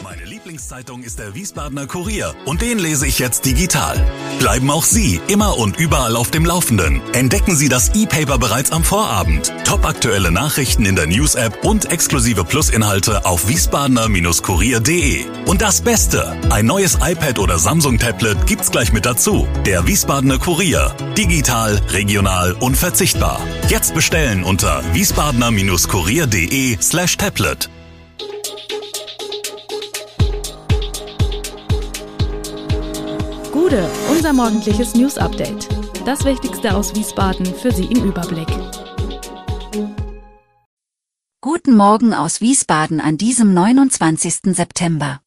Meine Lieblingszeitung ist der Wiesbadener Kurier und den lese ich jetzt digital. Bleiben auch Sie immer und überall auf dem Laufenden. Entdecken Sie das E-Paper bereits am Vorabend. Topaktuelle Nachrichten in der News-App und exklusive Plusinhalte auf wiesbadener-kurier.de. Und das Beste, ein neues iPad oder Samsung-Tablet gibt's gleich mit dazu. Der Wiesbadener Kurier. Digital, regional, unverzichtbar. Jetzt bestellen unter wiesbadener-kurier.de/tablet. Gude, unser morgendliches News-Update. Das Wichtigste aus Wiesbaden für Sie im Überblick. Guten Morgen aus Wiesbaden an diesem 29. September.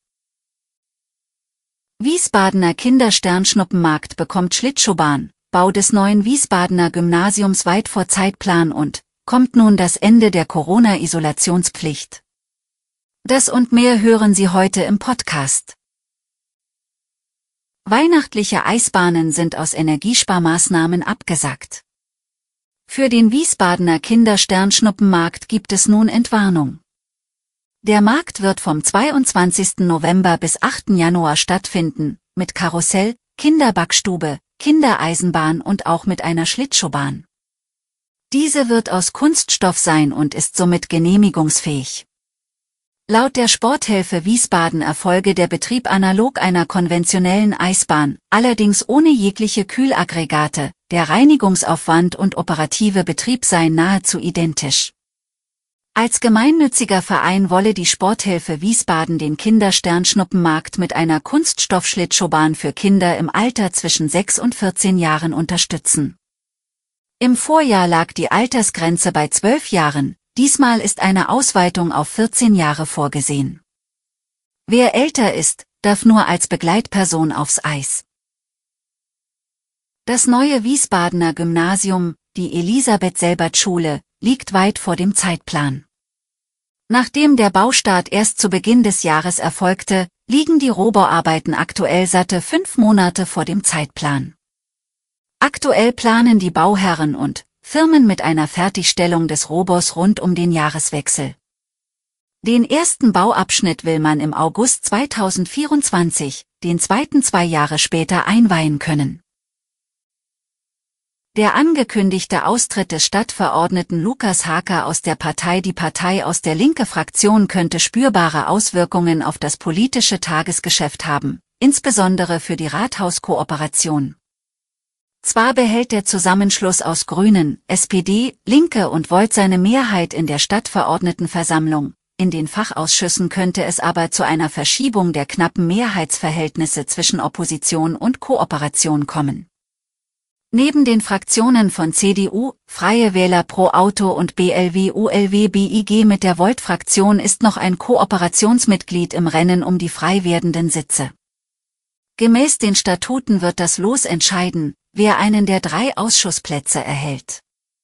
Wiesbadener Kindersternschnuppenmarkt bekommt Schlittschuhbahn, Bau des neuen Wiesbadener Gymnasiums weit vor Zeitplan und kommt nun das Ende der Corona-Isolationspflicht. Das und mehr hören Sie heute im Podcast. Weihnachtliche Eisbahnen sind aus Energiesparmaßnahmen abgesagt. Für den Wiesbadener Kindersternschnuppenmarkt gibt es nun Entwarnung. Der Markt wird vom 22. November bis 8. Januar stattfinden, mit Karussell, Kinderbackstube, Kindereisenbahn und auch mit einer Schlittschuhbahn. Diese wird aus Kunststoff sein und ist somit genehmigungsfähig. Laut der Sporthilfe Wiesbaden erfolge der Betrieb analog einer konventionellen Eisbahn, allerdings ohne jegliche Kühlaggregate, der Reinigungsaufwand und operative Betrieb seien nahezu identisch. Als gemeinnütziger Verein wolle die Sporthilfe Wiesbaden den Kindersternschnuppenmarkt mit einer Kunststoffschlittschuhbahn für Kinder im Alter zwischen 6 und 14 Jahren unterstützen. Im Vorjahr lag die Altersgrenze bei 12 Jahren. Diesmal ist eine Ausweitung auf 14 Jahre vorgesehen. Wer älter ist, darf nur als Begleitperson aufs Eis. Das neue Wiesbadener Gymnasium, die Elisabeth-Selbert-Schule, liegt weit vor dem Zeitplan. Nachdem der Baustart erst zu Beginn des Jahres erfolgte, liegen die Rohbauarbeiten aktuell satte 5 Monate vor dem Zeitplan. Aktuell planen die Bauherren und Firmen mit einer Fertigstellung des Rohbaus rund um den Jahreswechsel. Den ersten Bauabschnitt will man im August 2024, den zweiten 2 Jahre später einweihen können. Der angekündigte Austritt des Stadtverordneten Lukas Haker aus der Partei Die Partei aus der Linke-Fraktion könnte spürbare Auswirkungen auf das politische Tagesgeschäft haben, insbesondere für die Rathauskooperation. Zwar behält der Zusammenschluss aus Grünen, SPD, Linke und Volt seine Mehrheit in der Stadtverordnetenversammlung, in den Fachausschüssen könnte es aber zu einer Verschiebung der knappen Mehrheitsverhältnisse zwischen Opposition und Kooperation kommen. Neben den Fraktionen von CDU, Freie Wähler Pro Auto und BLW-ULW-BIG mit der Volt-Fraktion ist noch ein Kooperationsmitglied im Rennen um die frei werdenden Sitze. Gemäß den Statuten wird das Los entscheiden, wer einen der 3 Ausschussplätze erhält.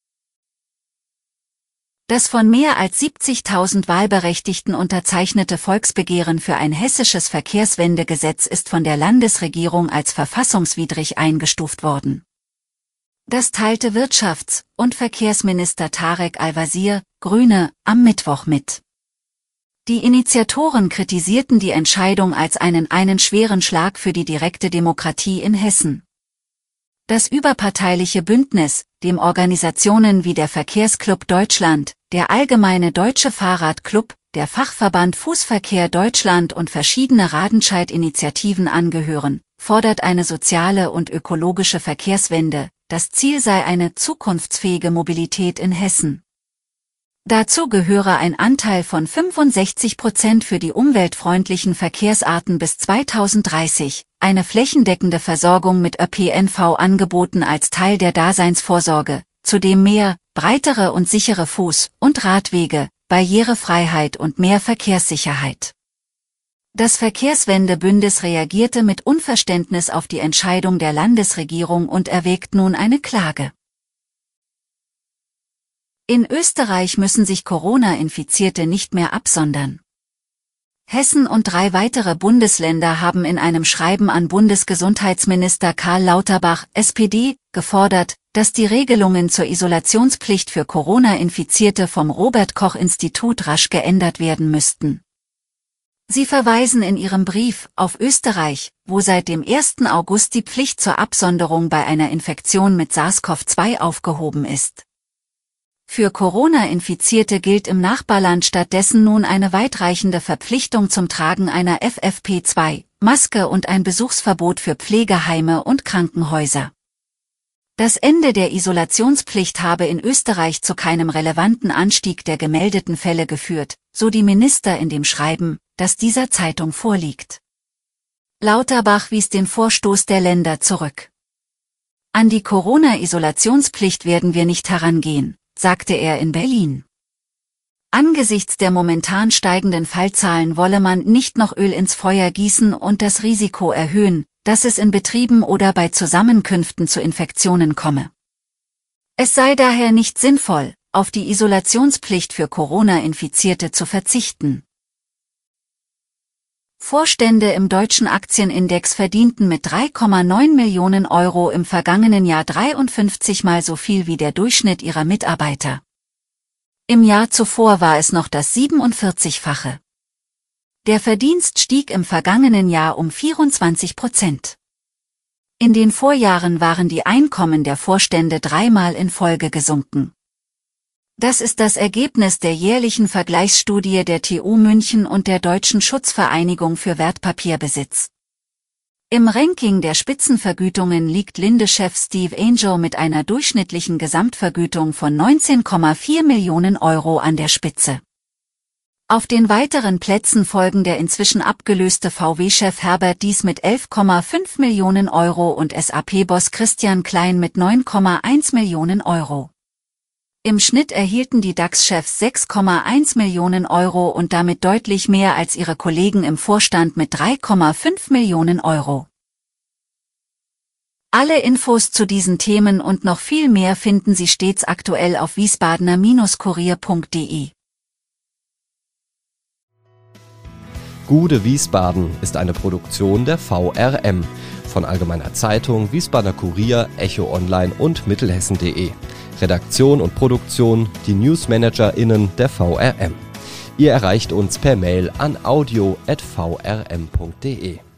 Das von mehr als 70.000 Wahlberechtigten unterzeichnete Volksbegehren für ein hessisches Verkehrswendegesetz ist von der Landesregierung als verfassungswidrig eingestuft worden. Das teilte Wirtschafts- und Verkehrsminister Tarek Al-Wazir, Grüne, am Mittwoch mit. Die Initiatoren kritisierten die Entscheidung als einen schweren Schlag für die direkte Demokratie in Hessen. Das überparteiliche Bündnis, dem Organisationen wie der Verkehrsclub Deutschland, der Allgemeine Deutsche Fahrradclub, der Fachverband Fußverkehr Deutschland und verschiedene Radenscheid-Initiativen angehören, fordert eine soziale und ökologische Verkehrswende. Das Ziel sei eine zukunftsfähige Mobilität in Hessen. Dazu gehöre ein Anteil von 65% für die umweltfreundlichen Verkehrsarten bis 2030, eine flächendeckende Versorgung mit ÖPNV-Angeboten als Teil der Daseinsvorsorge, zudem mehr, breitere und sichere Fuß- und Radwege, Barrierefreiheit und mehr Verkehrssicherheit. Das Verkehrswendebündnis reagierte mit Unverständnis auf die Entscheidung der Landesregierung und erwägt nun eine Klage. In Österreich müssen sich Corona-Infizierte nicht mehr absondern. Hessen und 3 weitere Bundesländer haben in einem Schreiben an Bundesgesundheitsminister Karl Lauterbach, SPD, gefordert, dass die Regelungen zur Isolationspflicht für Corona-Infizierte vom Robert-Koch-Institut rasch geändert werden müssten. Sie verweisen in ihrem Brief auf Österreich, wo seit dem 1. August die Pflicht zur Absonderung bei einer Infektion mit SARS-CoV-2 aufgehoben ist. Für Corona-Infizierte gilt im Nachbarland stattdessen nun eine weitreichende Verpflichtung zum Tragen einer FFP2-Maske und ein Besuchsverbot für Pflegeheime und Krankenhäuser. Das Ende der Isolationspflicht habe in Österreich zu keinem relevanten Anstieg der gemeldeten Fälle geführt, so die Minister in dem Schreiben, das dieser Zeitung vorliegt. Lauterbach wies den Vorstoß der Länder zurück. An die Corona-Isolationspflicht werden wir nicht herangehen, sagte er in Berlin. Angesichts der momentan steigenden Fallzahlen wolle man nicht noch Öl ins Feuer gießen und das Risiko erhöhen, dass es in Betrieben oder bei Zusammenkünften zu Infektionen komme. Es sei daher nicht sinnvoll, auf die Isolationspflicht für Corona-Infizierte zu verzichten. Vorstände im deutschen Aktienindex verdienten mit 3,9 Millionen Euro im vergangenen Jahr 53 Mal so viel wie der Durchschnitt ihrer Mitarbeiter. Im Jahr zuvor war es noch das 47-fache. Der Verdienst stieg im vergangenen Jahr um 24%. In den Vorjahren waren die Einkommen der Vorstände dreimal in Folge gesunken. Das ist das Ergebnis der jährlichen Vergleichsstudie der TU München und der Deutschen Schutzvereinigung für Wertpapierbesitz. Im Ranking der Spitzenvergütungen liegt Linde-Chef Steve Angel mit einer durchschnittlichen Gesamtvergütung von 19,4 Millionen Euro an der Spitze. Auf den weiteren Plätzen folgen der inzwischen abgelöste VW-Chef Herbert Diess mit 11,5 Millionen Euro und SAP-Boss Christian Klein mit 9,1 Millionen Euro. Im Schnitt erhielten die DAX-Chefs 6,1 Millionen Euro und damit deutlich mehr als ihre Kollegen im Vorstand mit 3,5 Millionen Euro. Alle Infos zu diesen Themen und noch viel mehr finden Sie stets aktuell auf wiesbadener-kurier.de. Gude Wiesbaden ist eine Produktion der VRM von Allgemeiner Zeitung, Wiesbadener Kurier, Echo Online und Mittelhessen.de. Redaktion und Produktion die NewsmanagerInnen der VRM. Ihr erreicht uns per Mail an audio@vrm.de.